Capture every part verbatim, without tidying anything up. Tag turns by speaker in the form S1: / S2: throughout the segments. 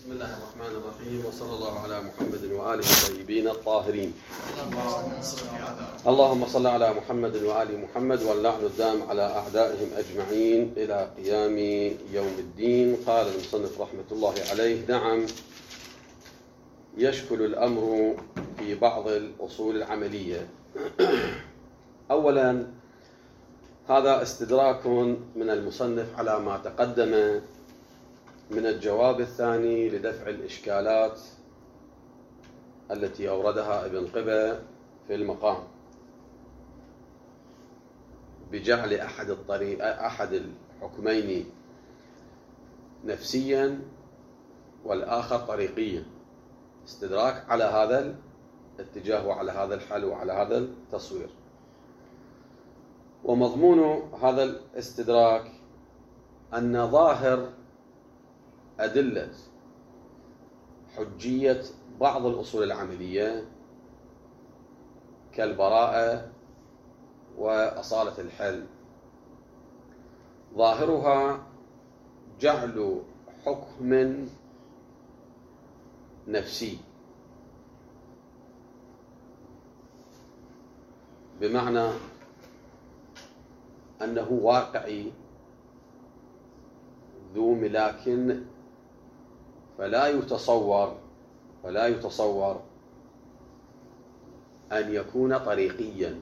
S1: بسم الله الرحمن الرحيم، وصلى الله على محمد وآله الطيبين الطاهرين. اللهم صل على محمد وآل محمد، واللعن الدام على أعدائهم أجمعين إلى قيام يوم الدين. قال المصنف رحمة الله عليه: نعم، يشكل الأمر في بعض الأصول العملية. أولا، هذا استدراك من المصنف على ما تقدم من الجواب الثاني لدفع الإشكالات التي أوردها ابن قبة في المقام بجعل أحد الطريق أحد الحكمين نفسيا والآخر طريقيا. استدراك على هذا الاتجاه وعلى هذا الحل وعلى هذا التصوير. ومضمون هذا الاستدراك أن ظاهر أدلة حجية بعض الأصول العملية كالبراءة وأصالة الحل ظاهرها جعل حكم نفسي، بمعنى أنه واقعي ذو ملاك، فلا يتصور فلا يتصور أن يكون طريقيا،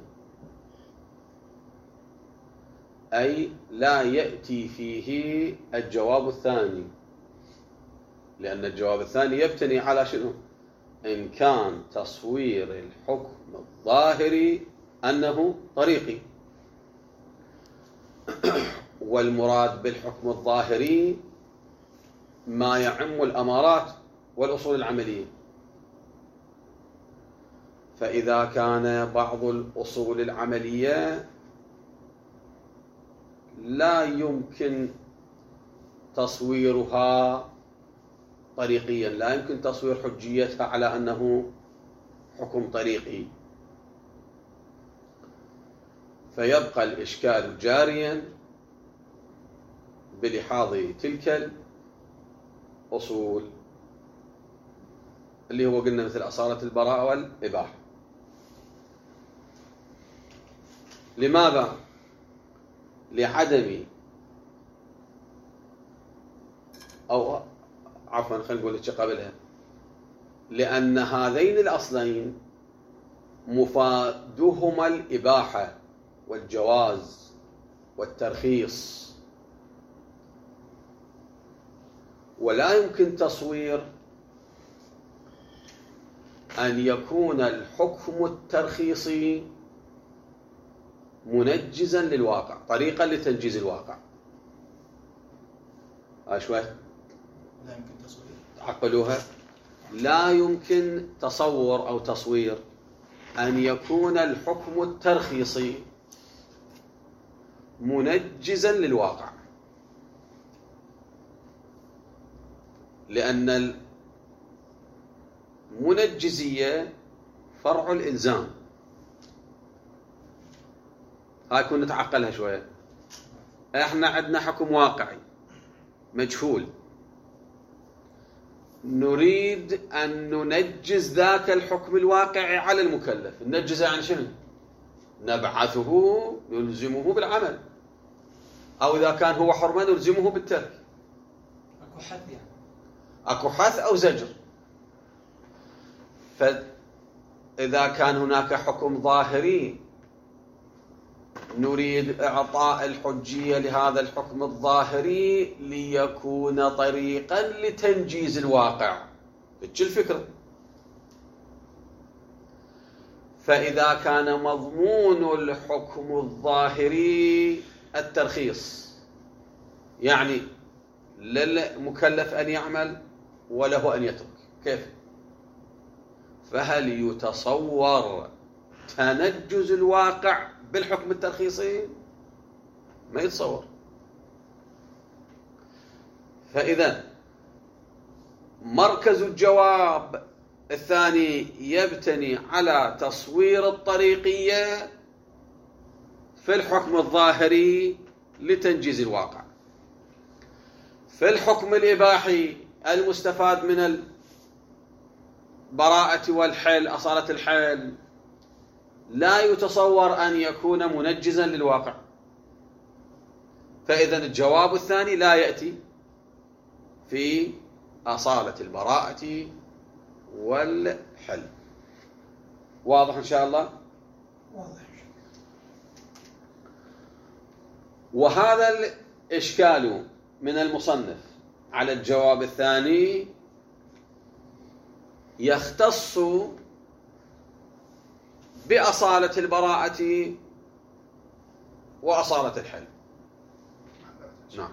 S1: أي لا يأتي فيه الجواب الثاني، لأن الجواب الثاني يبتني على شنو؟ إن كان تصوير الحكم الظاهري أنه طريقي. والمراد بالحكم الظاهري ما يعم الأمارات والأصول العملية. فإذا كان بعض الأصول العملية لا يمكن تصويرها طريقيا، لا يمكن تصوير حجيتها على أنه حكم طريقي، فيبقى الإشكال جاريا بلحاظ تلك الأصول اللي هو قلنا مثل أصالة البراءة والإباحة. لماذا؟ لعدم أو عفوا خلينا نقول لك قبلها، لأن هذين الأصلين مفادهما الإباحة والجواز والترخيص، ولا يمكن تصوير أن يكون الحكم الترخيصي منجزا للواقع، طريقا لتنجيز الواقع. شوي
S2: لا يمكن تصوير،
S1: عقلوها. لا يمكن تصور أو تصوير أن يكون الحكم الترخيصي منجزا للواقع، لأن المنجزية فرع الإلزام. هاي كنا نتعقلها شوية. احنا عندنا حكم واقعي مجهول، نريد أن ننجز ذاك الحكم الواقعي على المكلف. ننجزه عن شنو؟ نبعثه، نلزمه بالعمل، أو إذا كان هو حرمة نلزمه بالترك.
S2: اكو حث يعني،
S1: اكو حث او زجر. فاذا كان هناك حكم ظاهري نريد اعطاء الحجيه لهذا الحكم الظاهري ليكون طريقا لتنجيز الواقع. فتش الفكره. فاذا كان مضمون الحكم الظاهري الترخيص، يعني للمكلف أن يعمل وله أن يترك، كيف؟ فهل يتصور تنجز الواقع بالحكم الترخيصي؟ ما يتصور. فإذا مركز الجواب الثاني يبتني على تصوير الطريقية في الحكم الظاهري لتنجيز الواقع. في الحكم الإباحي المستفاد من البراءة والحل، أصالة الحل، لا يتصور أن يكون منجزا للواقع. فإذا الجواب الثاني لا يأتي في أصالة البراءة والحل. واضح إن شاء الله؟
S2: واضح.
S1: وهذا الإشكال من المصنف على الجواب الثاني يختص بأصالة البراءة وأصالة الحل. نعم.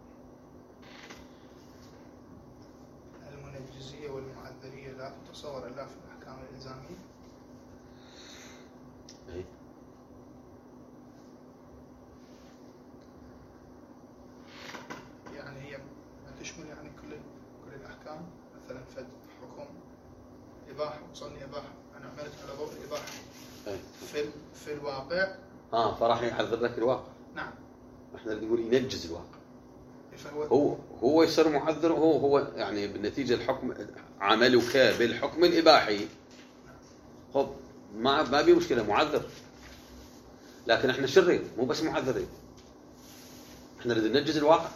S2: المنجزية والمعذرية لا تتصور إلا في الأحكام الإلزامية.
S1: أي.
S2: يعني هي تشمل يعني كل كل الأحكام، مثلا فد حكم إباحة، وصلني إباحة، أنا عملت على ضوء الإباحة.
S1: أي.
S2: في في الواقع.
S1: آه فراح يحذر لك الواقع.
S2: نعم.
S1: احنا نقول ينجز الواقع.
S2: فهو
S1: هو هو يصير معذر، هو هو يعني بالنتيجة الحكم عملك بالحكم الإباحي. خب ما ما بي مشكلة، معذر. لكن احنا شرين مو بس معذرين، احنا نريد ننجز الواقع.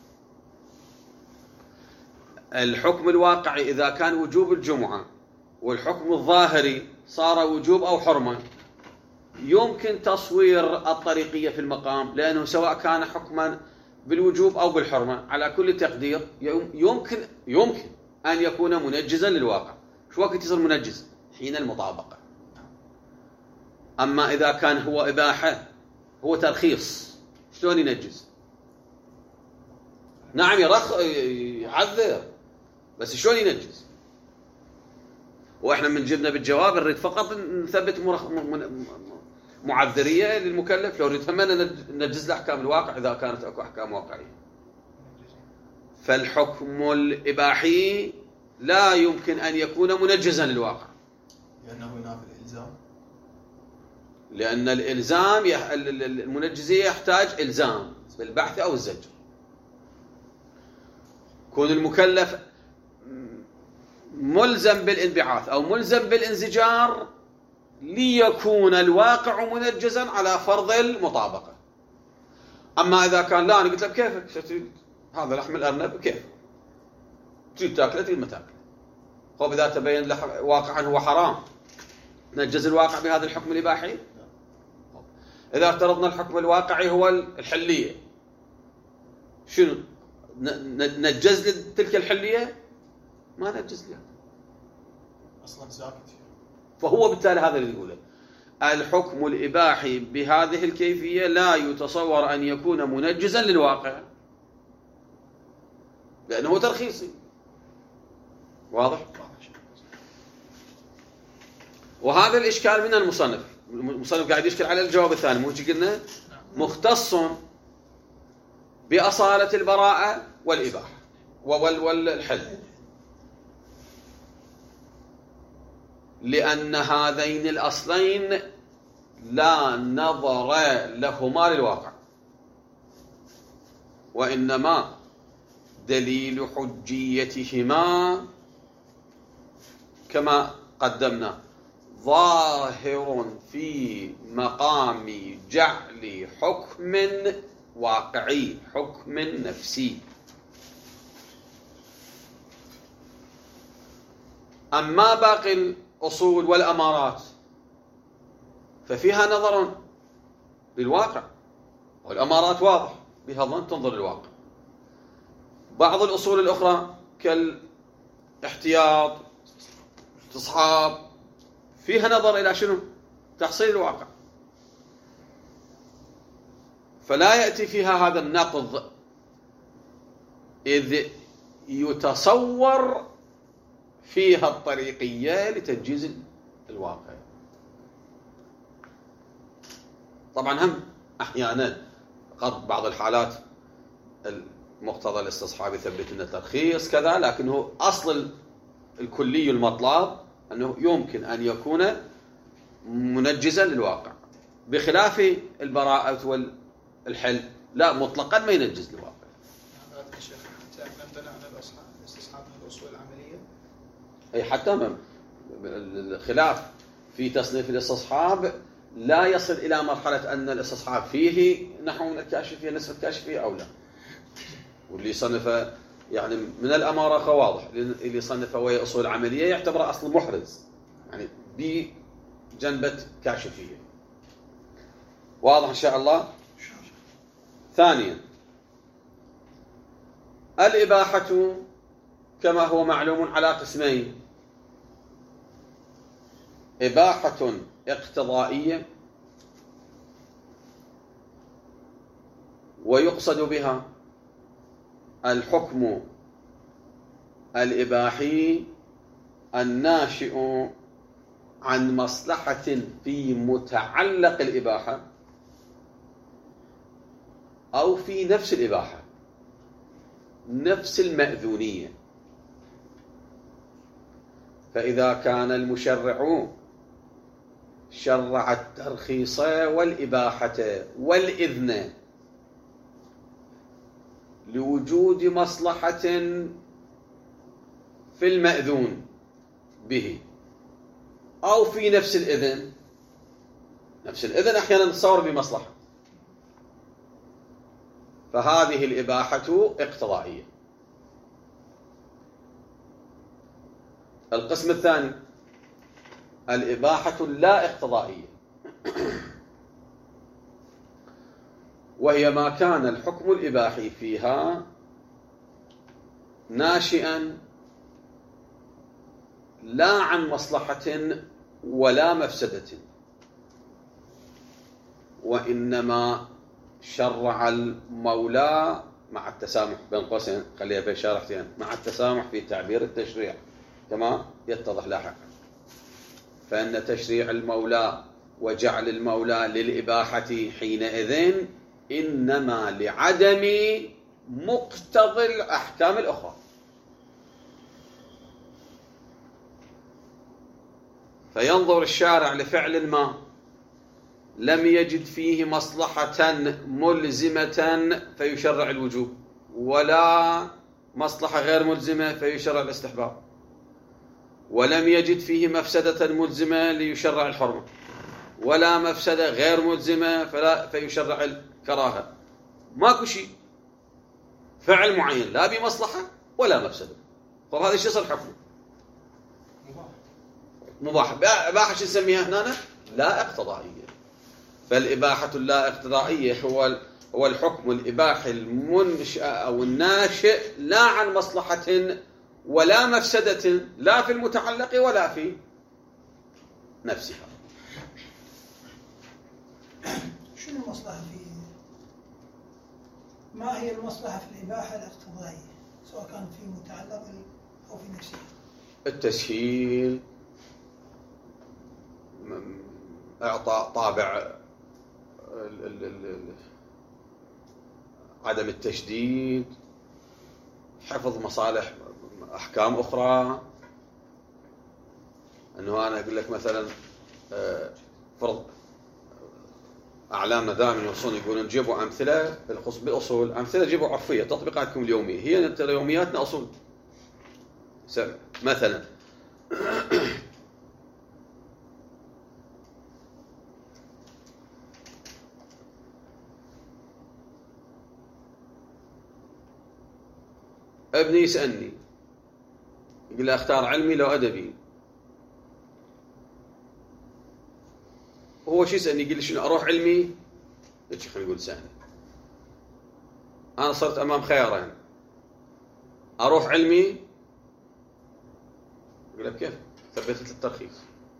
S1: الحكم الواقعي إذا كان وجوب الجمعة والحكم الظاهري صار وجوب أو حرمة، يمكن تصوير الطريقية في المقام، لأنه سواء كان حكما بالوجوب أو بالحرمة على كل تقدير يمكن يمكن أن يكون منجزا للواقع. شو وقت يصير منجز؟ حين المطابقة. أما إذا كان هو إباحة، هو ترخيص، شلون ينجز؟ نعم يرخ يعذر، بس شلون ينجز؟ وإحنا من جبنا بالجواب نريد فقط نثبت مرخ... معذرية للمكلف، لو نريد هم ننجز له أحكام الواقع إذا كانت أكو أحكام واقعية. فالحكم الإباحي لا يمكن أن يكون منجزا للواقع،
S3: لأنه ينافي الإلزام.
S1: لأن الإلزام يح... المنجزية يحتاج إلزام بالبحث أو الزجر. كون المكلف ملزم بالانبعاث أو ملزم بالانزجار ليكون الواقع منجزا على فرض المطابقة. أما إذا كان لا، أنا قلت له كيفك تريد هذا لحم الأرنب، كيف تريد تاكله تريد ما تاكله. خب إذا تبين له واقعا هو حرام، نجز الواقع بهذا الحكم الإباحي. إذا افترضنا الحكم الواقعي هو الحلية، شنو نجز تلك الحلية؟ ما نجز لها،
S3: أصلا ساكت فيه.
S1: فهو بالتالي هذا اللي يقوله الحكم الإباحي بهذه الكيفية لا يتصور أن يكون منجزا للواقع، لأنه ترخيصي. واضح؟ وهذا الإشكال من المصنف. المصنف قاعد يشكل على الجواب الثاني، مو قلنا مختص بأصالة البراءة والإباحة والحل، لأن هذين الأصلين لا نظر لهما للواقع، وإنما دليل حجيتهما كما قدمنا ظاهر في مقام جعل حكم واقعي، حكم نفسي. أما باقي الأصول والأمارات ففيها نظر للواقع، والأمارات واضح بها ظن تنظر للواقع. بعض الأصول الأخرى كالاحتياط، استصحاب، فيها نظر إلى شنو؟ تحصيل الواقع. فلا يأتي فيها هذا النقض إذ يتصور فيها الطريقية لتنجيز الواقع. طبعا هم أحيانا قد بعض الحالات المقتضى الاستصحاب يثبت أنه ترخيص كذا، لكنه أصل الكلي المطلب أنه يمكن أن يكون منجزا للواقع، بخلاف البراءة والحل لا مطلقا ما ينجز للواقع.
S2: هذا الشيخ حتى عندنا عن الاستصحاب الاصول العمليه.
S1: اي حتى من الخلاف في تصنيف الاستصحاب لا يصل الى مرحله ان الاستصحاب فيه نحو من الكاشفيه نسبه الكاشفيه او لا. واللي صنف يعني من الاماره واضح، اللي صنفه وهي اصول عمليه يعتبر اصل محرز يعني بجنبه كاشفيه. واضح ان شاء الله. ثانيا الاباحه كما هو معلوم على قسمين: إباحة اقتضائية ويقصد بها الحكم الإباحي الناشئ عن مصلحة في متعلق الإباحة أو في نفس الإباحة، نفس المأذونية. فإذا كان المشرع شرع الترخيص والإباحة والإذن لوجود مصلحة في المأذون به أو في نفس الإذن، نفس الإذن أحيانا نتصور بمصلحة، فهذه الإباحة اقتضائية. القسم الثاني الإباحة لا اقتضائية، وهي ما كان الحكم الإباحي فيها ناشئا لا عن مصلحة ولا مفسدة، وإنما شرع المولى مع التسامح بين قوسين، خليها بين شارحتين، مع التسامح في تعبير التشريع كما يتضح لاحقا. فإن تشريع المولى وجعل المولى للإباحة حينئذ إنما لعدم مقتضى الأحكام الأخرى. فينظر الشارع لفعل ما لم يجد فيه مصلحة ملزمة فيشرع الوجوب، ولا مصلحة غير ملزمة فيشرع الاستحباب، ولم يجد فيه مفسدة ملزمة ليشرع الحرمة، ولا مفسدة غير ملزمة فلا فيشرع الكراهة. ماكو شيء، فعل معين لا بمصلحة ولا مفسدة، طب هذا شو يصير حكمه؟ مباح. إباحة شو نسميها هنا؟ لا اقتضائية. فالإباحة اللا اقتضائية هو هو الحكم الإباحي المنشأ أو الناشئ لا عن مصلحة ولا مفسدة، لا في المتعلق ولا في نفسها.
S4: شنو المصلحة في ما هي المصلحة في الإباحة الاقتضائية سواء كانت في متعلق أو في نفسها؟
S1: التسهيل، إعطاء طابع ال ال ال عدم التشديد، حفظ مصالح أحكام أخرى. أنه أنا أقول لك مثلا فرض أعلامنا دائما يوصون يقولون جيبوا أمثلة بالأصول، أمثلة جيبوا عرفية تطبيقاتكم اليومية، هي يومياتنا أصول. مثلا ابني يسألني يقول لي اختار علمي لو أدبي، هو شو يسألني يقول لي شنو أروح علمي؟ ايش خلينا نقول سهل، أنا صرت أمام خيارين، أروح علمي يقول له كيف؟ ثبتت الترخيص.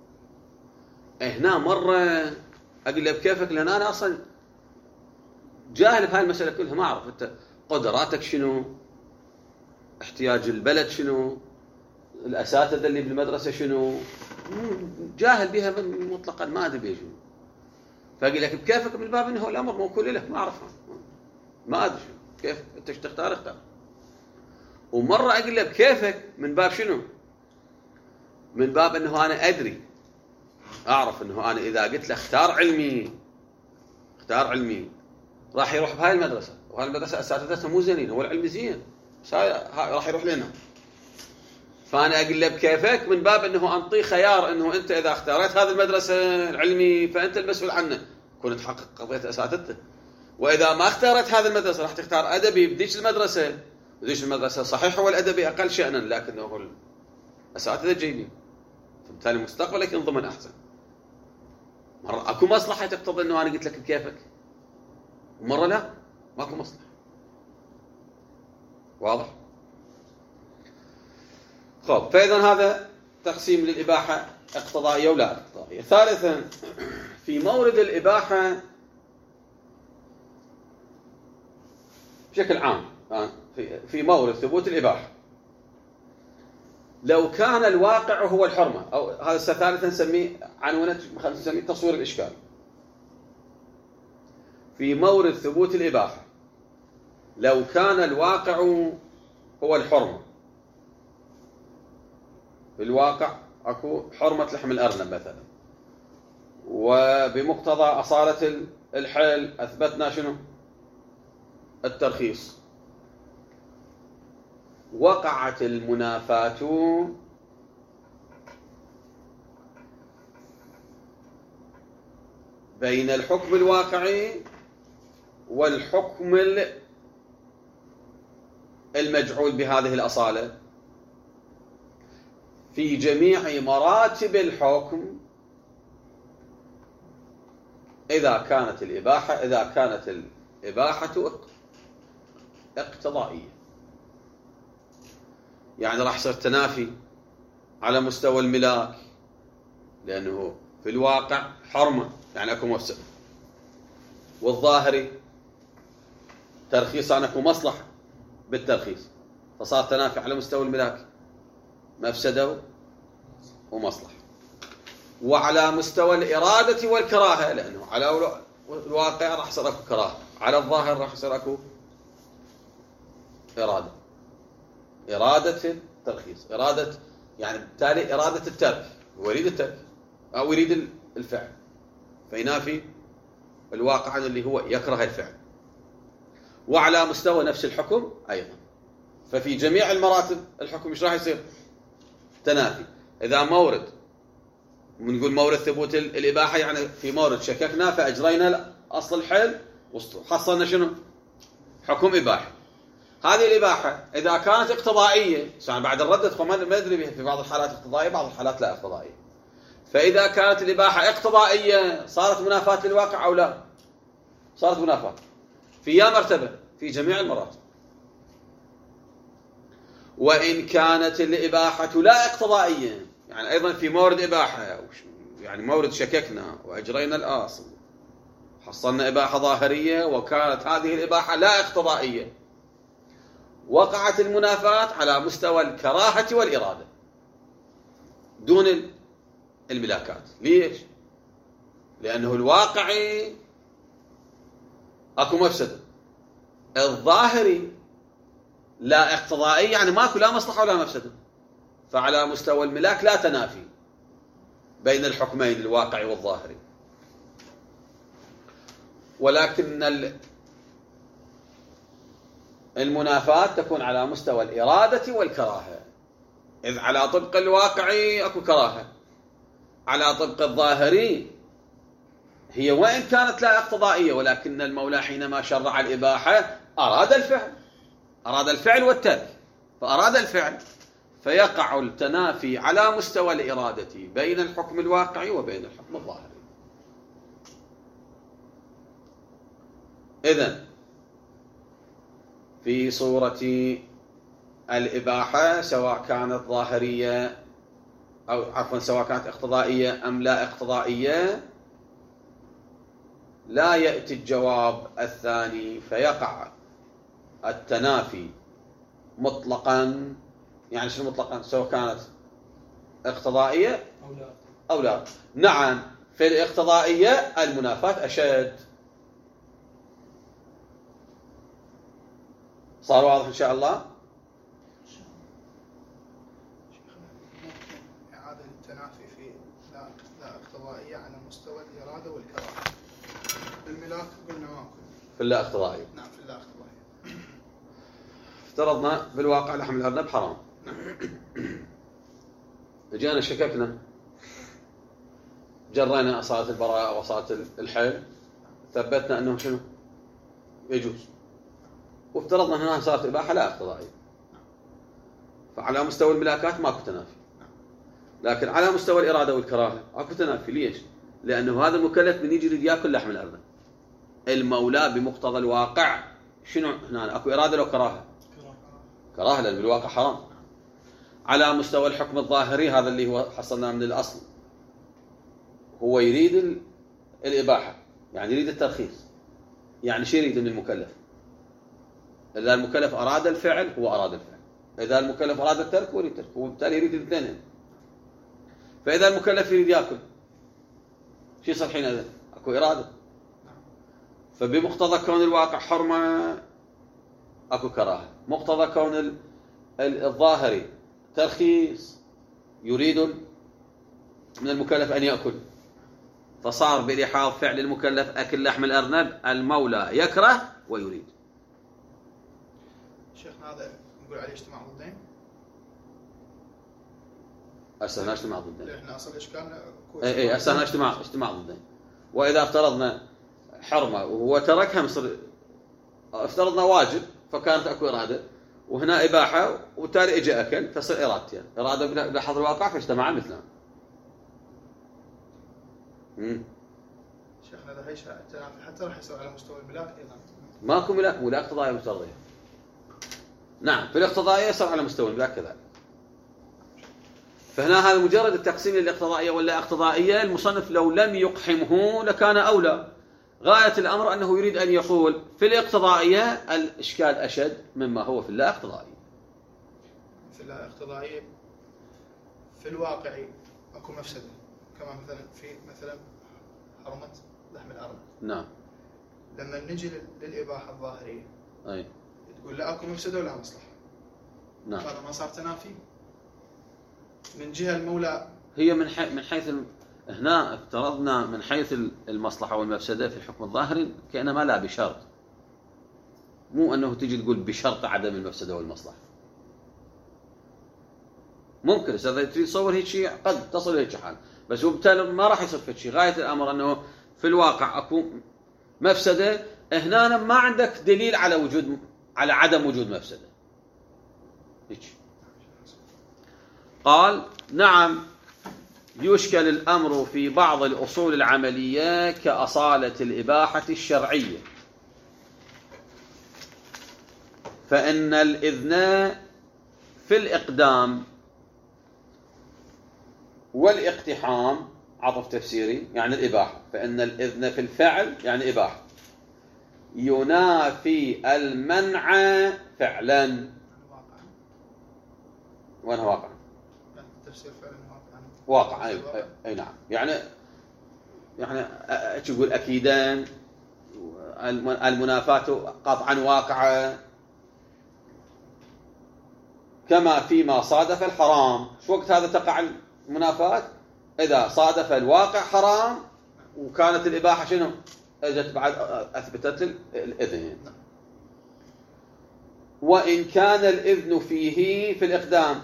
S1: هنا مرة أقول له بكيفك، لأن أنا أصلا جاهل بهاي المسألة كلها، ما أعرف أنت قدراتك شنو، احتياج البلد شنو، الأساتذة اللي بالمدرسة شنو، جاهل بها مطلقا ما أدري بيجون. فأقول لك بكيفك من باب إنه الأمر موكول لك، ما أعرفها، ما أدري شنو كيف أنت تختار اختار. ومرة أقول لك بكيفك من باب شنو؟ من باب إنه أنا أدري أعرف إنه أنا إذا قلت له اختار علمي اختار علمي راح يروح بهاي المدرسة، وهاي المدرسة أساتذتها مو زينين، هو العلم زين راح يروح لنا. فأنا أقول له بكيفك من باب أنه أنطي خيار أنه أنت إذا اختارت هذه المدرسة العلمي فأنت المسؤول عنه، كنت تحقق قضية أساتذته. وإذا ما اختارت هذه المدرسة راح تختار أدبي بديش المدرسة، بديش المدرسة صحيح هو الأدبي أقل شأنا لكنه الأساتذة جيدين، فبالتالي مستقبلك ينضمن أحسن. مرة أكو مصلحة تقتضي أنه أنا قلت لك بكيفك، ومرة لا ماكو مصلحة. واضح؟ خب، فإذا هذا تقسيم للإباحة اقتضائية ولا اقتضائية. ثالثا، في مورد الإباحة بشكل عام، في مورد ثبوت الإباحة، لو كان الواقع هو الحرمة، أو هذا ثالثا نسميه عنونة، نسميه تصوير الإشكال. في مورد ثبوت الإباحة لو كان الواقع هو الحرمة، في الواقع أكو حرمة لحم الأرنب مثلا، وبمقتضى أصالة الحل أثبتنا شنو؟ الترخيص. وقعت المنافاة بين الحكم الواقعي والحكم المجعول بهذه الأصالة في جميع مراتب الحكم إذا كانت الإباحة إذا كانت الإباحة اقتضائية. يعني راح يصير تنافي على مستوى الملاك، لأنه في الواقع حرمة يعني أكو مفسدة، والظاهري ترخيص عن أكو مصلحة بالترخيص، فصار تنافي على مستوى الملاك، مفسدة ومصلحة. وعلى مستوى الإرادة والكراهة، لأنه على الواقع راح يصير أكو كراهة، على الظاهر راح يصير أكو إرادة، إرادة الترخيص، إرادة يعني بالتالي إرادة الترك، هو يريد الترك أو يريد الفعل، فينافي الواقع عن اللي هو يكره الفعل. وعلى مستوى نفس الحكم أيضا، ففي جميع المراتب الحكم مش راح يصير تنافي. إذا مورد بنقول مورد ثبوت الإباحة، يعني في مورد شككنا فأجرينا أصل الحل وحصلنا شنو؟ حكم إباحة. هذه الإباحة إذا كانت اقتضائية، يعني بعد الردة ما ندري بها، في بعض الحالات اقتضائية بعض الحالات لا اقتضائية. فإذا كانت الإباحة اقتضائية صارت منافاة للواقع أو لا؟ صارت منافاة في يا مرتبة في جميع المراتب. وإن كانت الإباحة لا اقتضائية، يعني أيضا في مورد إباحة، يعني مورد شككنا وأجرينا الأصل حصلنا إباحة ظاهرية، وكانت هذه الإباحة لا اقتضائية، وقعت المنافاة على مستوى الكراهة والإرادة دون الملاكات. ليش؟ لأنه الواقعي أكو مفسدة، الظاهري لا اقتضائي يعني ماكو لا مصلحة ولا مفسدة، فعلى مستوى الملاك لا تنافي بين الحكمين الواقعي والظاهري. ولكن المنافاة تكون على مستوى الإرادة والكراهة، إذ على طبق الواقعي أكو كراهة، على طبق الظاهري هي وإن كانت لا اقتضائية، ولكن المولى حينما شرع الإباحة أراد الفعل، أراد الفعل والترك، فأراد الفعل، فيقع التنافي على مستوى الإرادة بين الحكم الواقعي وبين الحكم الظاهري. إذن في صورة الإباحة سواء كانت ظاهرية أو عفوا سواء كانت اقتضائية أم لا اقتضائية، لا يأتي الجواب الثاني فيقع التنافي مطلقا. يعني شنو مطلقا؟ سواء كانت اقتضائية
S3: أو لا
S1: أو لا. نعم، في الاقتضائية المنافاة أشد. صار واضح إن شاء الله؟
S2: ممكن إعادة التنافي في لا لا اقتضائية على مستوى الإرادة والكراهة. بالملاك قلنا ماكو.
S1: في اللا اقتضائية.
S2: نعم في اللا اقتضائية.
S1: افترضنا بالواقع لحم الأرنب حرام. جينا شككنا جرينا أصالة البراءة وأصالة الحيل، ثبتنا أنه شنو يجوز، وافترضنا هنا صارت إباحة لا اقتضائية، فعلى مستوى الملاكات ماكو تنافي. لكن على مستوى الإرادة والكراهة اكو تنافي. ليش؟ لأنه هذا المكلف من يجي يريد ياكل لحم الأرنب، المولى بمقتضى الواقع شنو هنا اكو إرادة لو كراهة؟ كراهة، لأن بالواقع حرام. على مستوى الحكم الظاهري هذا اللي هو حصلناه من الأصل، هو يريد الإباحة، يعني يريد الترخيص. يعني شو يريد من المكلف؟ إذا المكلف أراد الفعل هو أراد الفعل، إذا المكلف أراد الترك هو يريد الترك، وبالتالي يريد الاثنين. فإذا المكلف يريد يأكل شو يصير حينئذ؟ أكو إرادة. فبمقتضى كون الواقع حرمة أكو كراهة، مقتضى كون الظاهري ترخيص يريد من المكلف أن يأكل، فصار بلحاظ فعل المكلف أكل لحم الأرنب المولى يكره ويريد.
S2: شيخنا هذا نقول عليه اجتماع ضدين؟
S1: هسه هنا اجتماع ضدين.
S2: احنا اصل اشكالنا
S1: اي اي هسه هنا اجتماع اجتماع ضدين. واذا افترضنا حرمه وهو تركها مصر، افترضنا واجب فكانت اكو اراده، وهنا اباحه وبالتالي اجى اكل، تصير ارادتين، اراده بلحظ الواقع فاجتمعا مثلان. امم
S2: شيخنا هذا هيش حتى راح يصير على مستوى الملاك ايضا.
S1: ماكو ملاك، ملاك اقتضائيه مفترضيه. نعم، في الاقتضائيه يصير على مستوى الملاك كذلك. فهنا هذا مجرد التقسيم للاقتضائيه ولا اقتضائيه، المصنف لو لم يقحمه لكان اولى. غايه الامر انه يريد ان يقول في الاقتضائيه الاشكال اشد مما هو في اللا اقتضائيه.
S2: في اللا اقتضائيه في الواقع اكو مفسده، كما مثلا في مثلا حرمه لحم الارنب.
S1: نعم.
S2: لما نجي للاباحه الظاهريه
S1: اي
S2: تقول لا اكو مفسده ولا مصلحه.
S1: نعم.
S2: هذا ما صار تنافي من جهه المولى.
S1: هي من حيث من حيث هنا افترضنا من حيث المصلحه والمفسده في الحكم الظاهري كانما لا بشرط، مو انه تجي تقول بشرط عدم المفسده والمصلحه. ممكن اذا تريد تصور هيك شيء قد تصل الى هيك حال، بس وبالتالي ما راح يصير في شيء. غايه الامر انه في الواقع اكو مفسده، هنا ما عندك دليل على وجود على عدم وجود مفسده. هيك قال نعم يشكل الأمر في بعض الأصول العملية كأصالة الإباحة الشرعية، فإن الإذن في الإقدام والاقتحام عطف تفسيري يعني الإباحة، فإن الإذن في الفعل يعني إباحة ينافي المنع فعلا. وأنها واقع
S2: تفسير فعلا
S1: واقع. واقع أي, أي نعم. يعني يعني تقول أكيدان المنافاة قطعا واقعة، كما فيما صادف الحرام. شو وقت هذا تقع المنافاة؟ إذا صادف الواقع حرام وكانت الإباحة شنو؟ اجت بعد اثبتت الاذن. وان كان الاذن فيه في الاقدام،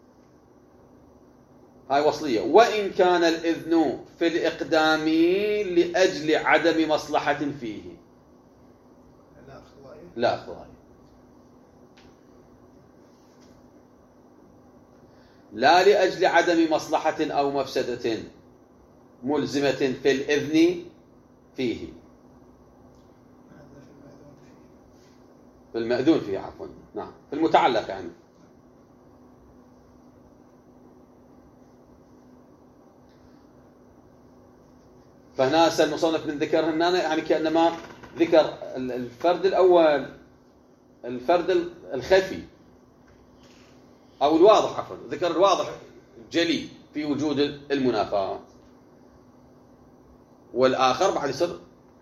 S1: هاي وصليه، وان كان الاذن في الاقدام لاجل عدم مصلحه فيه
S2: لا اقتضائيه
S1: لا اقتضائيه لا لاجل عدم مصلحه او مفسده ملزمه في الاذن فيه، في المأذون فيه عفوا. نعم، في المتعلق يعني. فهنا المصنف من ذكر هنا يعني كأنما ذكر الفرد الأول، الفرد الخفي أو الواضح، عفوا ذكر الواضح الجلي في وجود المنافاة، والآخر بعد يصير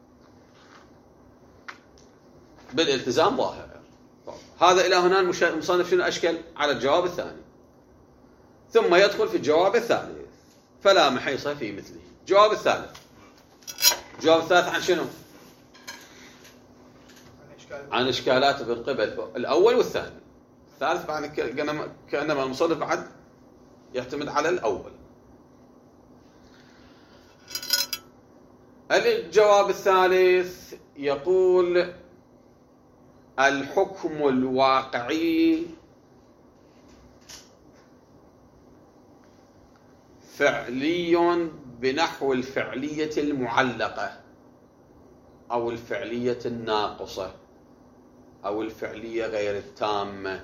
S1: بالالتزام ظاهر. هذا إلى هنا المصنف شنو أشكل على الجواب الثاني، ثم يدخل في الجواب الثالث فلا محيص في مثله. الجواب الثالث، الجواب الثالث عن شنو؟ عن إشكالات بالقبل الأول والثاني. الثالث بعد كأنما المصنف بعد يعتمد على الأول. الجواب الثالث يقول الحكم الواقعي فعلي بنحو الفعلية المعلقة أو الفعلية الناقصة أو الفعلية غير التامة.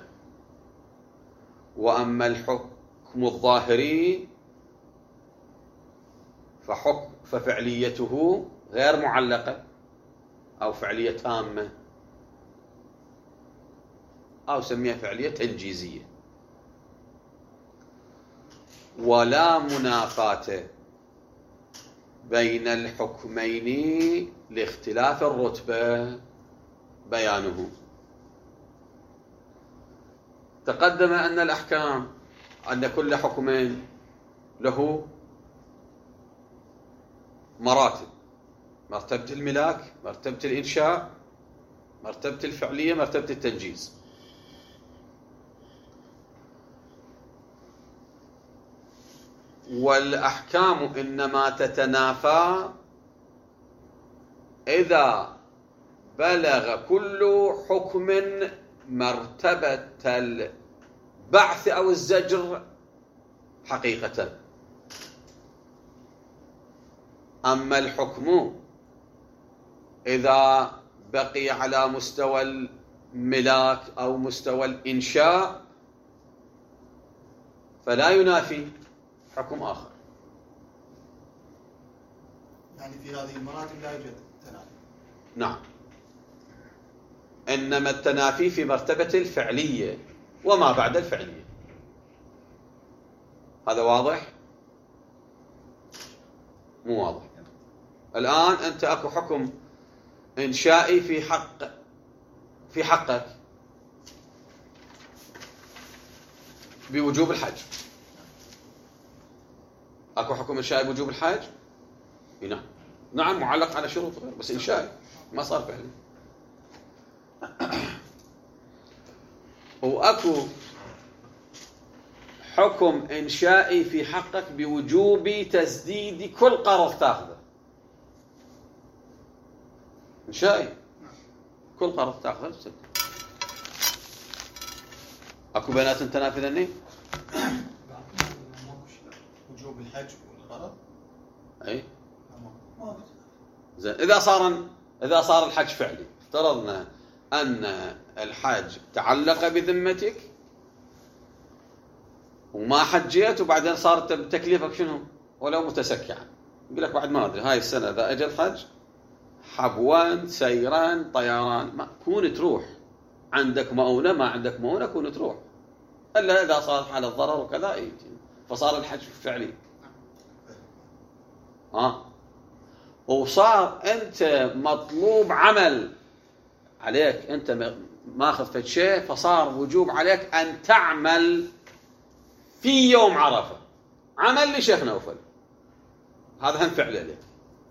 S1: وأما الحكم الظاهري فحكم ففعليته غير معلقة أو فعلية تامة أو سميها فعلية تنجيزية. ولا منافاة بين الحكمين لاختلاف الرتبة بيانه. تقدم أن الأحكام أن كل حكم له مراتب: مرتبة الملاك، مرتبة الإنشاء، مرتبة الفعلية، مرتبة التنجيز. والأحكام إنما تتنافى إذا بلغ كل حكم مرتبة البعث أو الزجر حقيقة. أما الحكم إذا بقي على مستوى الملاك أو مستوى الإنشاء فلا ينافي حكم آخر.
S3: يعني في هذه المراتب لا يوجد تنافي.
S1: نعم، إنما التنافي في مرتبة الفعلية وما بعد الفعلية. هذا واضح؟ مو واضح. الآن أنت أكو حكم إنشائي في حق في حقك بوجوب الحج. أكو حكم إنشائي بوجوب الحج؟ نعم نعم، معلق على شروط غير، بس إنشائي ما صار فعلي. وأكو حكم إنشائي في حقك بوجوب تسديد كل قرض تأخذه. إنشائي، كل قرض تأخذه تسدد. أكو بينات تنافي ذني؟
S3: وجوب الحج والقرض.
S1: أي زين. إذا صار إذا صار الحج فعلي، افترضنا أن الحج تعلق بذمتك وما حجيت، وبعدين صارت تكليفك شنو؟ ولو متسكعا. يقول لك بعد ما أدري هاي السنة إذا أجى الحج حبوان سيران طيران، ما كون تروح، عندك مؤونة ما عندك مؤونة كون تروح، إلا إذا صار حالة ضرر وكذا يجي، فصار الحج فعلي. آه. وصار أنت مطلوب عمل عليك، أنت ماخذ في شيء، فصار وجوب عليك أن تعمل في يوم عرفة عمل لشيخ نوفل. هذا هم فعل عليك.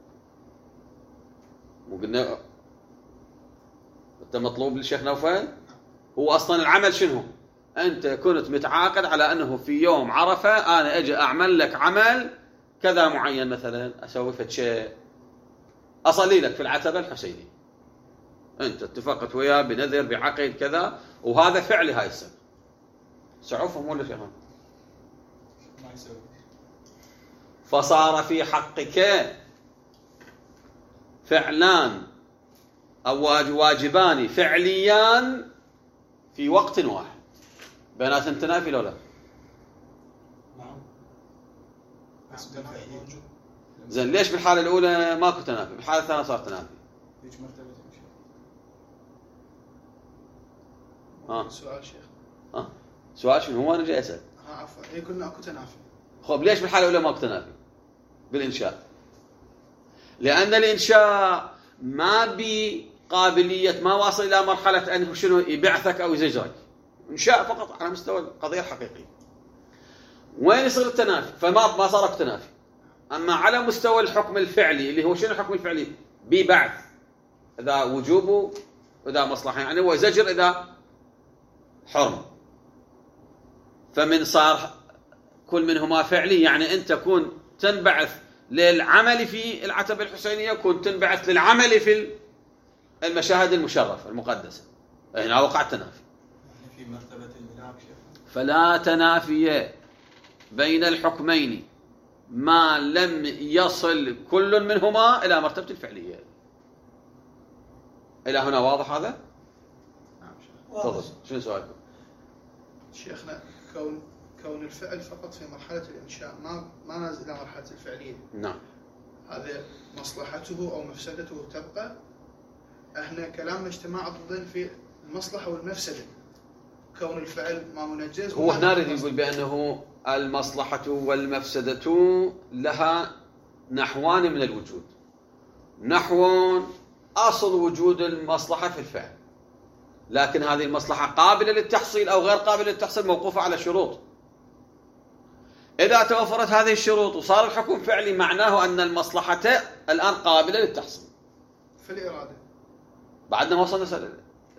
S1: وقلنا أنت مطلوب للشيخ نوفل، هو أصلا العمل شنو؟ أنت كنت متعاقد على أنه في يوم عرفة أنا أجي أعمل لك عمل كذا معين، مثلا أسوي فد شيء، أصلي لك في العتبة الحسيني، أنت اتفقت وياه بنذر بعقد كذا، وهذا فعل هاي السنة. سعوفهم ولا شيء؟
S3: ما يسوي.
S1: فصار في حقك فعلان أو واجبان فعليان في وقت واحد، بينات تنافي لو لا؟
S3: نعم. بس تنافي موجود.
S1: زين، ليش بالحالة الأولى ماكو تنافي، بالحالة الثانية صار تنافي؟
S3: هيك مرتبة تمشي.
S1: ها
S2: سؤال شيخ.
S1: ها سؤال شنو هو؟ أنا جاي أسأل.
S2: ها عفوا، هي قلنا اكو تنافي.
S1: خب ليش بالحالة الأولى ماكو تنافي بالإنشاء؟ لأن الإنشاء ما بقابلية، ما واصل إلى مرحلة أنه شنو يبعثك أو يزجرك، إنشاء فقط على مستوى القضية الحقيقية. وين يصير التنافي؟ فما ما صار تنافي. أما على مستوى الحكم الفعلي اللي هو شنو الحكم الفعلي؟ ببعث إذا وجوبه، إذا مصلحة، يعني هو زجر إذا حرم. فمن صار كل منهما فعلي، يعني أنت كن تنبعث للعمل في العتبة الحسينية، كن تنبعث للعمل في المشاهد المشرفة المقدسة، هنا وقع التنافي.
S3: يعني في مرتبة الملاك شيخ.
S1: فلا تنافي بين الحكمين ما لم يصل كل منهما إلى مرتبة الفعلية. إلى هنا واضح هذا؟
S2: نعم شيخ.
S1: تفضل، شنو سؤالكم؟
S2: شيخنا كون كون الفعل فقط في مرحلة الإنشاء ما ما نازل إلى مرحلة الفعلية،
S1: نعم.
S2: هذا مصلحته أو مفسدته تبقى. احنا كلامنا اجتماع ضمن في المصلحة والمفسدة. كون الفعل ما منجز،
S1: هو هنا يريد يقول بأنه المصلحة والمفسدة لها نحوان من الوجود. نحو أصل وجود المصلحة في الفعل، لكن هذه المصلحة قابلة للتحصيل أو غير قابلة للتحصيل موقوفة على شروط. إذا توفرت هذه الشروط وصار الحكم فعلي، معناه أن المصلحة الآن قابلة للتحصيل.
S2: في الإرادة
S1: بعدنا ما وصلنا سنة.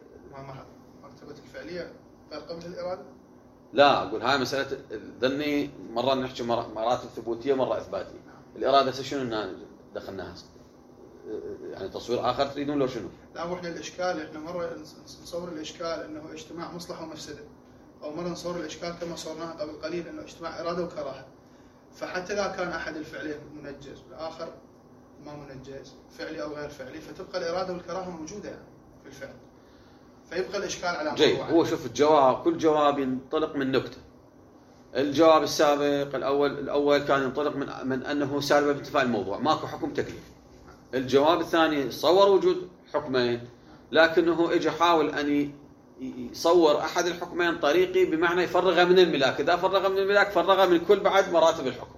S2: مرتبة الفعلية غير قبل الإرادة؟
S1: لا، أقول هاي مسألة ذني مرة نحكي مراتب ثبوتية مرة إثباتية. الإرادة شنو دخلناها؟ يعني تصوير آخر تريدون لو شنو؟
S2: لا، رحنا الإشكال، إحنا مرة نصور الإشكال أنه اجتماع مصلحة ومفسدة، أو مرة نصور الإشكال كما صورناها قبل قليل أنه اجتماع إرادة وكراهة. فحتى إذا كان أحد الفعلين منجز والآخر ما منجز، فعلي أو غير فعلي، فتبقى الإرادة والكراهة موجودة يعني في الفعل، فيبقى الإشكال على
S1: جيد. هو شوف الجواب، كل جواب ينطلق من نكتة. الجواب السابق الأول الأول كان ينطلق من من أنه سالب بانتفاء الموضوع، ماكو حكم تكليف. الجواب الثاني صور وجود حكمين، لكنه اجى حاول أن يصور أحد الحكمين طريقي، بمعنى يفرغه من الملاك. إذا فرغ من الملاك فرغه من كل بعد مراتب الحكم.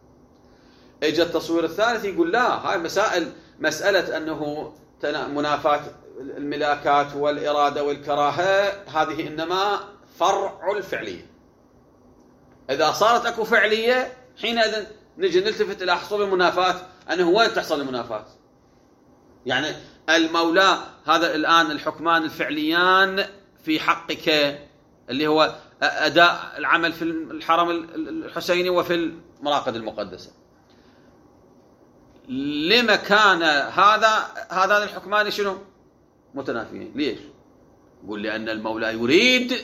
S1: اجى التصوير الثالث يقول لا، هاي مسائل مسألة أنه منافاة الملاكات والإرادة والكراهة هذه إنما فرع الفعلية. إذا صارت أكو فعلية حينئذ نجي نلتفت إلى حصول المنافاة، أنه وين تحصل المنافاة؟ يعني المولى هذا الآن الحكمان الفعليان في حقك اللي هو أداء العمل في الحرم الحسيني وفي المراقد المقدسة، لما كان هذا هذان الحكمان شنو متنافيين؟ ليش؟ يقول لأن المولى يريد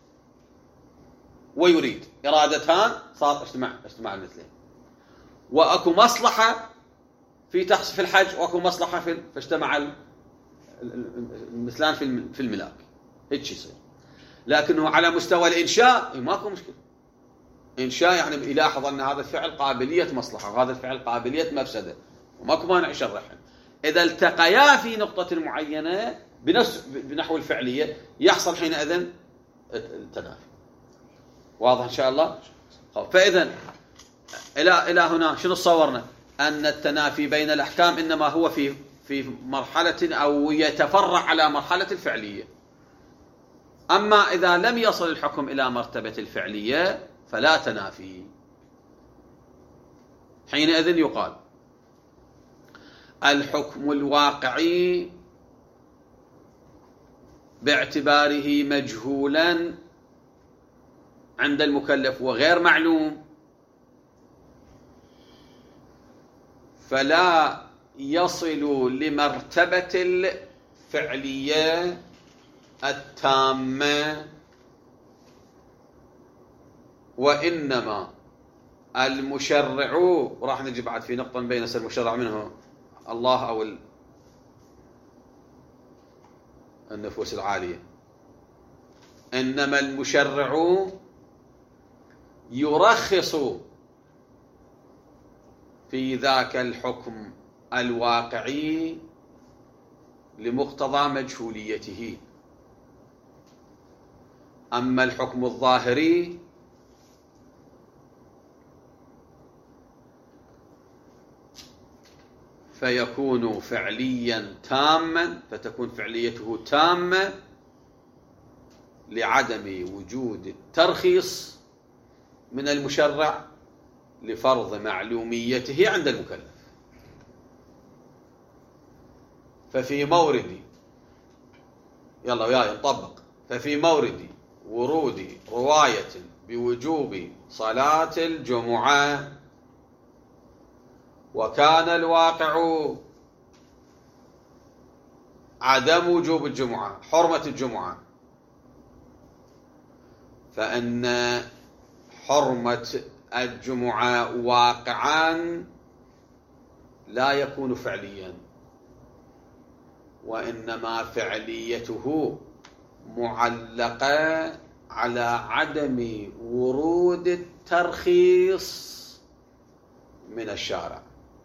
S1: ويريد، إرادتان صار اجتماع اجتماع المثلين، وأكو مصلحة في تحصيل في الحج، وأكو مصلحة في فاجتمع المثلان في في الملاك. هيك يصير. لكنه على مستوى الإنشاء ماكو مشكلة. إنشاء يعني يلاحظ أن هذا الفعل قابلية مصلحة وهذا الفعل قابلية مفسدة، وماكو مانع يشرحهم. إذا التقيا في نقطة معينة بنفس بنحو الفعلية يحصل حينئذ التنافي. واضح إن شاء الله؟ فإذا إلى إلى هنا شنو صورنا؟ أن التنافي بين الأحكام إنما هو في في مرحلة أو يتفرع على مرحلة الفعلية. أما إذا لم يصل الحكم إلى مرتبة الفعلية فلا تنافي. حينئذ يقال الحكم الواقعي باعتباره مجهولا عند المكلف وغير معلوم فلا يصل لمرتبة الفعلية التامة، وإنما المشرع، وراح نجي بعد في نقطة بين المشرع منه الله أو النفوس العالية، إنما المشرع يرخص في ذاك الحكم الواقعي لمقتضى مجهوليته. أما الحكم الظاهري فيكون فعليا تاما، فتكون فعليته تامة لعدم وجود الترخيص من المشرع لفرض معلوميته عند المكلف. ففي مورد يلا وياي نطبق ففي مورد ورود رواية بوجوب صلاة الجمعة وكان الواقع عدم وجوب الجمعة، حرمة الجمعة، فإن حرمة الجمعة واقعا لا يكون فعليا، وإنما فعليته معلقة على عدم ورود الترخيص من الشارع.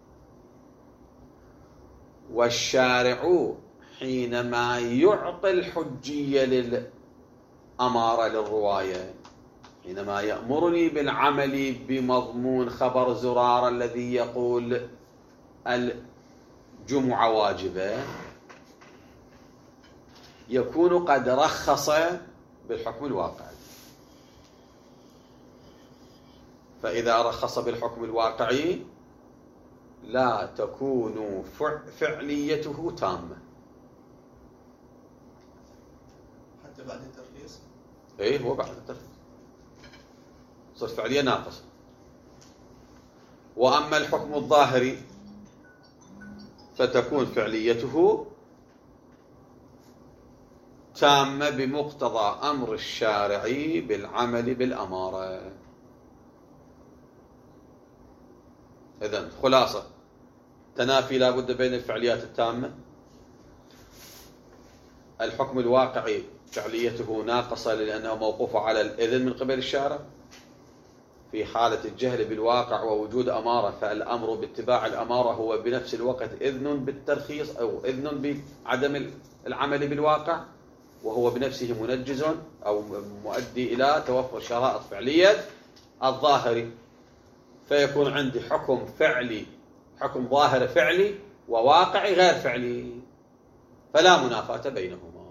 S1: والشارع حينما يعطي الحجية للأمارة للرواية، حينما يأمرني بالعمل بمضمون خبر زرار الذي يقول الجمعة واجبة، يكون قد رخص بالحكم الواقعي. فإذا رخص بالحكم الواقعي لا تكون فعليته تامة
S3: حتى بعد الترخيص.
S1: ايه هو بعد الترخيص صرت فعلية ناقصة. وأما الحكم الظاهري فتكون فعليته تامة بمقتضى أمر الشارع بالعمل بالأمارة. إذن خلاصة تنافي لا بد بين الفعليات التامة. الحكم الواقعي فعليته ناقصة لأنه موقوف على الإذن من قبل الشارع. في حالة الجهل بالواقع ووجود أمارة فالأمر باتباع الأمارة هو بنفس الوقت إذن بالترخيص أو إذن بعدم العمل بالواقع، وهو بنفسه منجز أو مؤدي إلى توفر شرائط فعلية الظاهري. فيكون عندي حكم فعلي، حكم ظاهر فعلي وواقعي غير فعلي، فلا منافاة بينهما.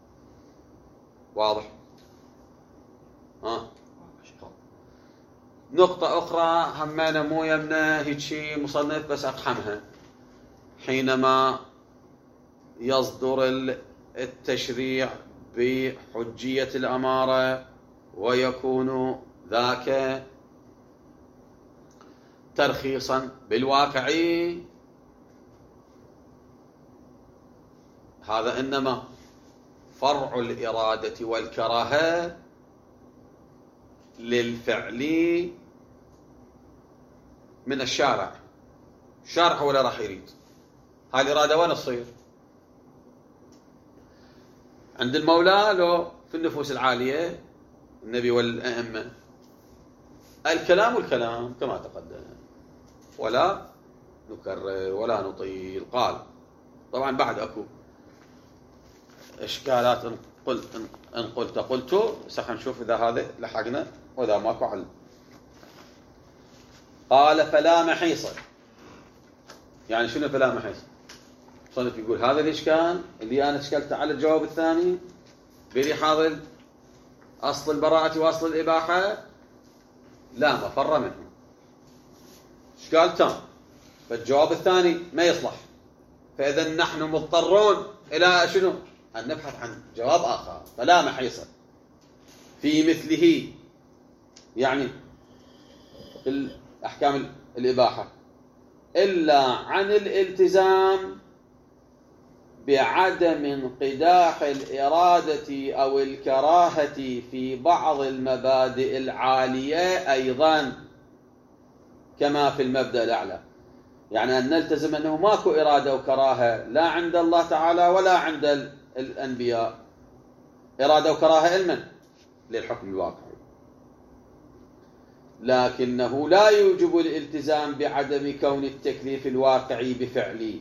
S1: واضح؟ ها؟ نقطة أخرى همنا مو يمنا هيك مصنف بس أقحمها. حينما يصدر التشريع بحجية الأمارة ويكون ذاك ترخيصا بالواقعي، هذا إنما فرع الإرادة والكراهة للفعل من الشارع. الشارع هو اللي راح يريد هاي الإرادة وين تصير؟ عند المولى لو في النفوس العالية النبي والأئمة. الكلام والكلام كما تقدم ولا نكرر ولا نطيل. قال طبعا بعد أكو إشكالات إن قلت إن قلت قلت سنشوف إذا هذا لحقنا وإذا ماكو علم. قال فلا محيص. يعني شنو فلا محيص؟ صنف يقول هذا الإشكال اللي أنا اشكلت على الجواب الثاني بريح هذا أصل البراءة وأصل الإباحة لا مفر منه، إشكال تام، فالجواب الثاني ما يصلح. فإذا نحن مضطرون إلى شنو؟ أن نبحث عن جواب آخر. فلا محيص في مثله، يعني في الأحكام الإباحة، إلا عن الالتزام بعدم انقداح الإرادة أو الكراهة في بعض المبادئ العالية أيضا كما في المبدأ الأعلى. يعني أن نلتزم أنه ماكو إرادة وكراهة لا عند الله تعالى ولا عند الأنبياء، إرادة وكراهة علما للحكم الواقعي، لكنه لا يوجب الالتزام بعدم كون التكليف الواقعي بفعلي.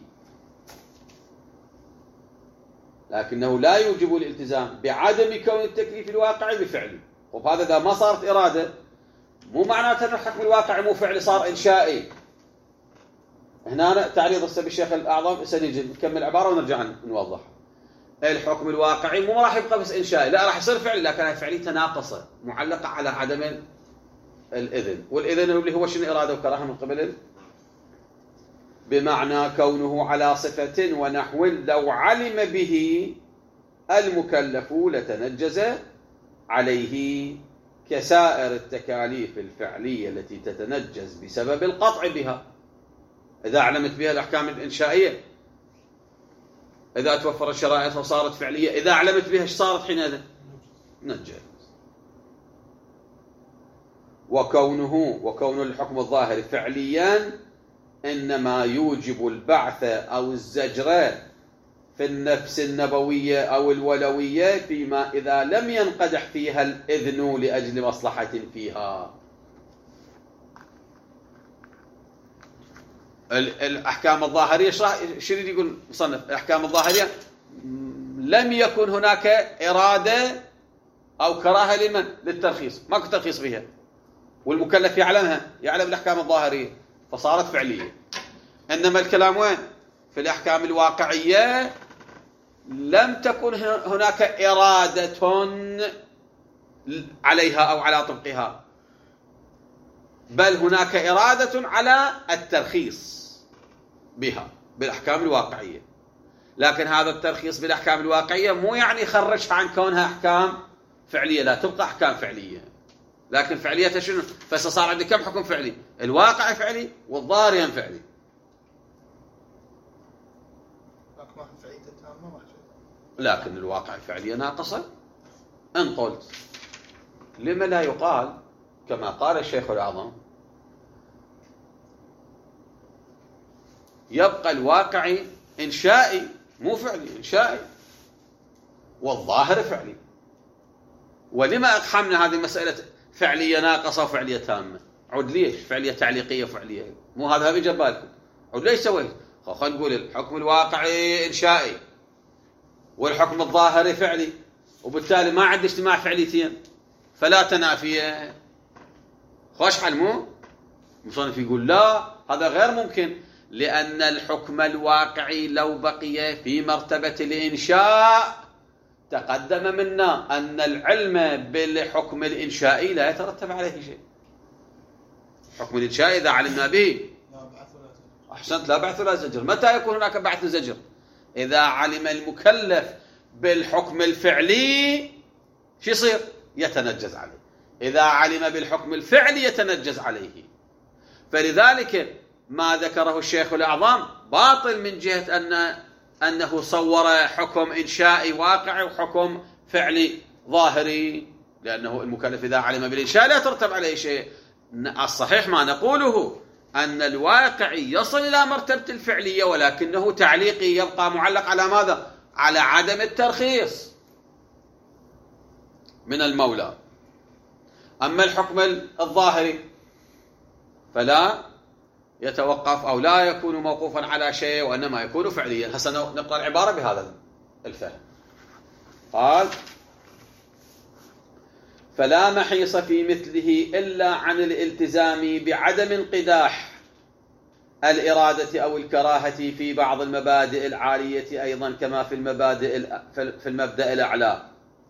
S1: لكنه لا يوجب الالتزام بعدم كون التكليف الواقعي بفعلي. وهذا إذا ما صارت إرادة مو معناته أن الحكم الواقعي مو فعلي، صار إنشائي. هنا تعريض السبي الشيخ الأعظم سنجي نكمل عبارة ونرجع نوضح. الحكم الواقعي مو راح يبقى بس إنشائي، لا راح يصير فعلي، لكن هي فعليته ناقصة معلقة على عدم الإذن. والإذن اللي هو شنو؟ إرادة وكراهة من قبل، بمعنى كونه على صفة ونحو لو علم به المكلف لتنجز عليه. كسائر التكاليف الفعلية التي تتنجز بسبب القطع بها، إذا علمت بها الأحكام الإنشائية، إذا توفرت شرائطها وصارت فعلية، إذا علمت بها ايش صارت حينئذ؟ نجز. وكونه وكون الحكم الظاهر فعليا إنما يوجب البعث أو الزجر في النفس النبوية أو الولوية فيما إذا لم ينقدح فيها الإذن لأجل مصلحة فيها. الأحكام الظاهرية شو يقول مصنف؟ الأحكام الظاهرية لم يكن هناك إرادة أو كراهة لمن؟ للترخيص، ماكو ترخيص بها، والمكلف يعلمها، يعلم الأحكام الظاهرية فصارت فعلية. إنما الكلام وين؟ في الأحكام الواقعية لم تكن هناك إرادة عليها أو على طبقها، بل هناك إرادة على الترخيص بها بالأحكام الواقعية. لكن هذا الترخيص بالأحكام الواقعية مو يعني خرجها عن كونها أحكام فعلية، لا، تبقى أحكام فعلية، لكن فعليتها شنو؟ فصار عندي كم حكم فعلي؟ الواقع فعلي والظاهر فعلي. لكن الواقع فعليا ناقصة. إن قلت لما لا يقال كما قال الشيخ الأعظم يبقى الواقعي إنشائي مو فعلي، إنشائي، والظاهر فعلي. ولما أقحمنا هذه المسألة فعلية ناقصة وفعلية تامة؟ عود ليش فعلية تعليقية وفعلية؟ مو هذا هذا جبالكم. عود ليش سويت؟ خلينا نقول الحكم الواقعي إنشائي والحكم الظاهري فعلي، وبالتالي ما عندي اجتماع فعليتين فلا تنافية. خوش حل مو؟ مصنف يقول لا، هذا غير ممكن، لأن الحكم الواقعي لو بقي في مرتبة الإنشاء تقدم منا أن العلم بالحكم الإنشائي لا يترتب عليه شيء. حكم الإنشاء إذا علمنا به أحسنت لا بعث ولا زجر. متى يكون هناك بعث وزجر؟ إذا علم المكلف بالحكم الفعلي شو يصير؟ يتنجز عليه. إذا علم بالحكم الفعلي يتنجز عليه. فلذلك ما ذكره الشيخ الأعظم باطل من جهة أن أنه صور حكم إنشائي واقعي وحكم فعلي ظاهري، لأنه المكلف إذا علم بالإنشاء لا يترتب عليه شيء. الصحيح ما نقوله أن الواقعي يصل إلى مرتبة الفعلية، ولكنه تعليقي يبقى معلق على ماذا؟ على عدم الترخيص من المولى. أما الحكم الظاهري فلا يتوقف أو لا يكون موقوفا على شيء، وإنما يكون فعليا. هسه نقرأ العبارة بهذا الفهم. قال: فلا محيص في مثله إلا عن الالتزام بعدم انقداح الإرادة أو الكراهة في بعض المبادئ العالية أيضا كما في المبادئ في المبدأ الأعلى.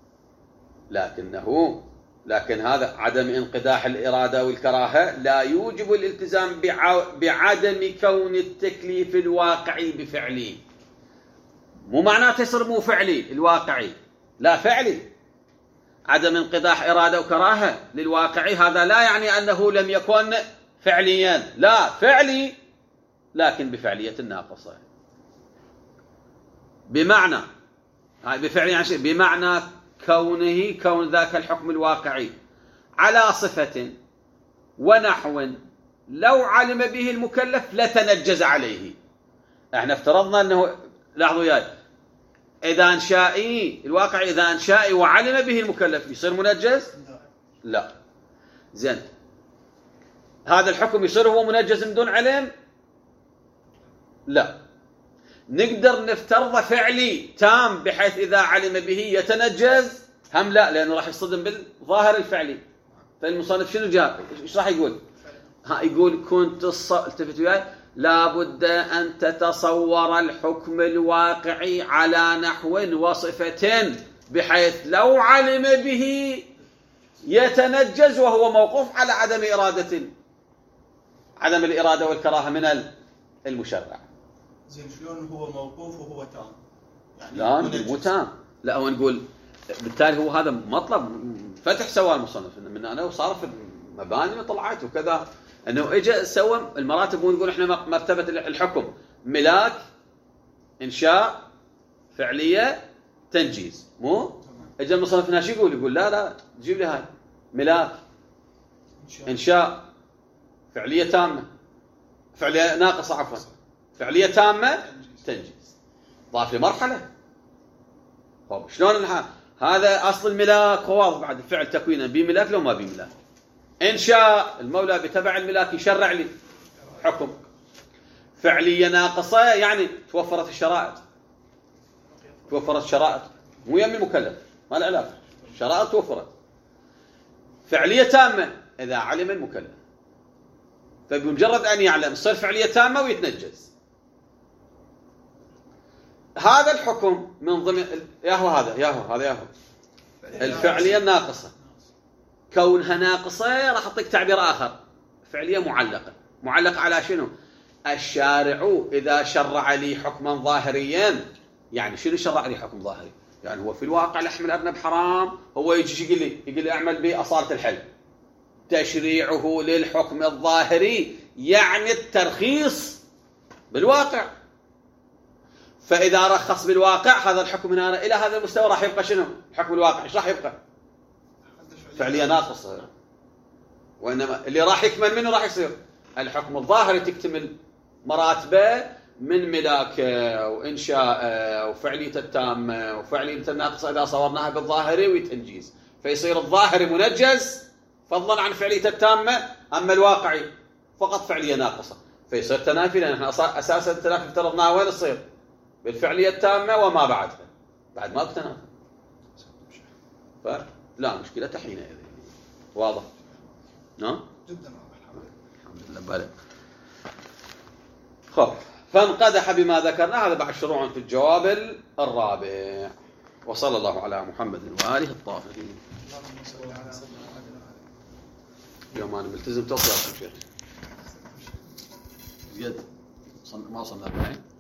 S1: لكنه لكن هذا عدم انقداح الإرادة والكراهة لا يوجب الالتزام بعدم كون التكليف الواقعي بفعلي. مو معناته يصير مو فعلي الواقعي، لا، فعلي. عدم انقداح إرادة وكراهة للواقعي هذا لا يعني أنه لم يكن فعليا، لا، فعلي لكن بفعلية ناقصة. بمعنى بفعلي يعني شيء، بمعنى كونه كون ذاك الحكم الواقعي على صفة ونحو لو علم به المكلف لتنجز عليه. احنا افترضنا انه، لاحظوا وياي، اذا انشائي الواقع اذا انشائي وعلم به المكلف يصير منجز؟ لا. زين، هذا الحكم يصير هو منجز من دون علم؟ لا. نقدر نفترض فعلي تام بحيث إذا علم به يتنجز؟ هم لا، لأنه راح يصطدم بالظاهر الفعلي. فالمصنف شنو جاب؟ إيش راح يقول؟ ها يقول كنت التفت وياي لابد أن تتصور الحكم الواقعي على نحو وصفة بحيث لو علم به يتنجز، وهو موقوف على عدم إرادة عدم الإرادة والكراهة من المشرع.
S3: زين، شلون هو موقوف وهو تام؟
S1: يعني لا مو تام، لا، هو نقول بالتالي هو هذا مطلب فتح سوى المصنف من أنا وصار في مباني وطلعت وكذا، أنه إجا سوى المراتب ونقول إحنا مرتبة الحكم ملاك، إنشاء، فعلية، تنجيز. مو إجا المصنف هنا شو يقول؟ يقول لا لا جيب لي هاي ملاك، إنشاء، فعلية تامة، فعلية ناقصة عفوا، فعلية تامة، تنجيز. ضاف لي مرحلة. طب شلون الحال؟ هذا أصل الملاك هو واضح بعد الفعل تكوينا بملاك لو ما بملاك. إنشاء المولى بتبع الملاك يشرع لي حكم. فعلية ناقصة يعني توفرت الشرائط، توفرت الشرائط مو يم المكلف ما له علاقة، الشرائط توفرت. فعلية تامة إذا علم المكلف، فبمجرد أن يعلم تصير فعلية تامة ويتنجز. هذا الحكم من ضمن ياهو هذا ياهو هذا ياهو الفعلية الناقصة، كونها ناقصة راح أعطيك تعبير آخر، فعلية معلقة. معلقة على شنو؟ الشارع إذا شرع لي حكما ظاهريا، يعني شنو شرع لي حكم ظاهري؟ يعني هو في الواقع لحم الأرنب حرام، هو يجي يقول لي يقول لي أعمل بأصالة الحل. تشريعه للحكم الظاهري يعني الترخيص بالواقع. فإذا رخص بالواقع هذا الحكم هنا إلى هذا المستوى راح يبقى شنو؟ الحكم الواقع إيش راح يبقى؟ فعلية ناقصة. وإنما اللي راح يكمل منه راح يصير الحكم الظاهري، تكتمل مراتبه من ملاك وإنشاء وفعلية التامة وفعلية الناقصة إذا صورناها بالظاهري ويتنجيز، فيصير الظاهري منجز فضلا عن فعلية التامة، أما الواقعي فقط فعلية ناقصة، فيصير تنافي. لأن احنا أساسا التنافي افترضناه وين يصير؟ بالفعلية التامة وما بعدها، بعد ما بتنافي. فلا مشكلة حينئذ. واضح؟ نعم؟
S2: جدا واضح
S1: الحمد لله. بلى. خب فانقدح بما ذكرنا. هذا بعد شروع في الجواب الرابع. وصلى الله على محمد وآله الطاهرين. اليوم أنا ملتزم توصل يا شيخ. زيد ما وصلنا أربعين.